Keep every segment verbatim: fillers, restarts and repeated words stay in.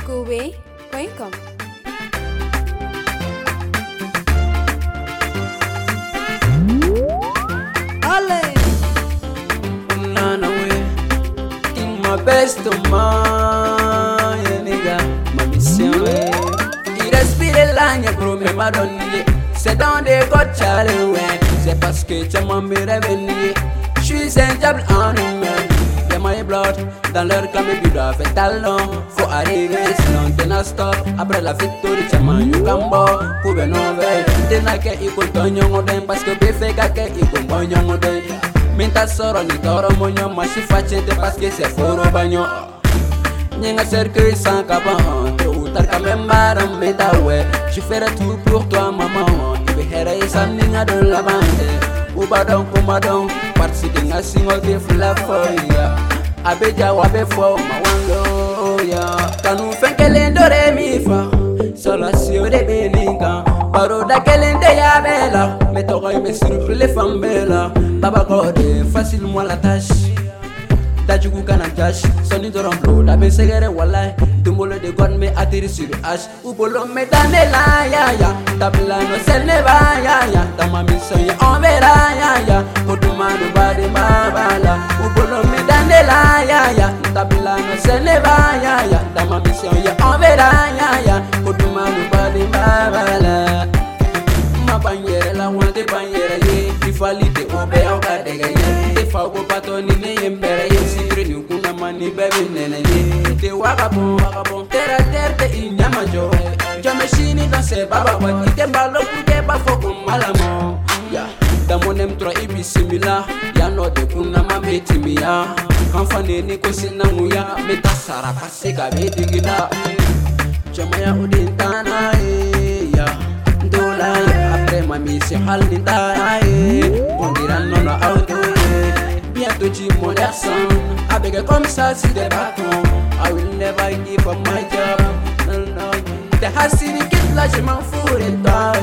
Kuwait point com. Ale Unana we in my best of my nigga ma mission we il respire l'agna pro me madonna c'est dans des côtes chalé ouais c'est parce que tu m'as mis revenu je suis un diable en humain y'a my blood dans leur clan mais doit faire talent faut arriver sinon t'es na stop après la victoire tu m'as eu gambo pour ben nouvelle t'es na que il compte nyongo den parce que befé ka que il compte nyongo den minta soro ni toro monyo machi fachete parce que c'est foro bagno Ninga cercueil sans caban, te utar kamembara meta we. Je ferai tout pour toi maman. Ibe hera isa ninga de la bande. Ubadon kumadon, parti dinga singo de fla foya. Abeja wabe fo mawango ya. Kanu fenkele ndore mi fa. Solo si ode beninga. Paroda kelende ya bella. Me toga me surprise les femmes bella. Baba code facile moi la tâche. Dajugu kana jash, soni doron blow, da ben segere walai. Dumbolo de god me atterri sur H. Ubolo me dane la ya ya. Tabla no sel ne va ya ya. Tama mission ya on verra ya ya. Koduma no bade ma bala. Ubolo me dane la ya ya. Tabla no sel ne va ya ya. Tama mission ya on verra ya ya. Koduma no bade ma bala. Ma banyere la wante banyere ye. Ifalite obe au kadega ye. Defa go patoni ne yembere ye. Kuna mani baby nene ye te wakabon wakabon terra terre te inyama jo jo machine dans ses baba wa ite mbalo kuke ba foko malamo ya da monem tro ibi simila ya no de kuna mameti miya kanfane ni ko sinamuya meta sara pase ka be digina jamaya udintana ya dola ya après mami se halintana on dira non no auto bientôt tu mon garçon avec comme ça c'est des bâtons. I will never give up my job. No, no. T'es assis quitte là je m'en fous de toi.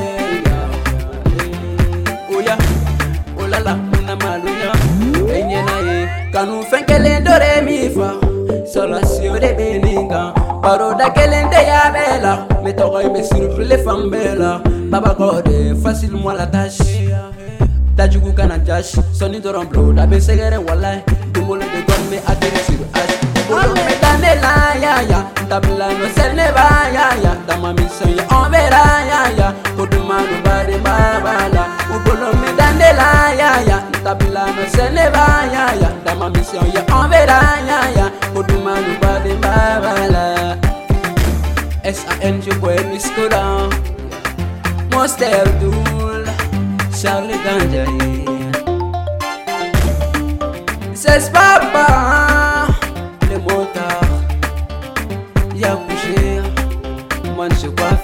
Oh ya, oh la la, on a mal ou ya. Enyena ye, kanu fenkele dore mi fa. Solo si ode beninga. Paroda kelende ya bella. Me toga me surprise les femmes bella. Baba code facile moi la tâche. Dajugu kana jash, soni doron blow, da ben segere walai. Dumbolo de god me atterri sur H. Ubolo me dane la ya ya. Tabla no sel ne va ya ya. Tama mission ya on verra ya ya. Koduma no bade ma bala. Ubolo me dane la ya ya. Tabla no sel ne va ya ya. Tama mission ya on verra ya ya. Koduma no bade ma bala. S A N J boy miskola. Monster Doul. Charlie Danger, c'est papa, le motard, y'a couché, moi je crois.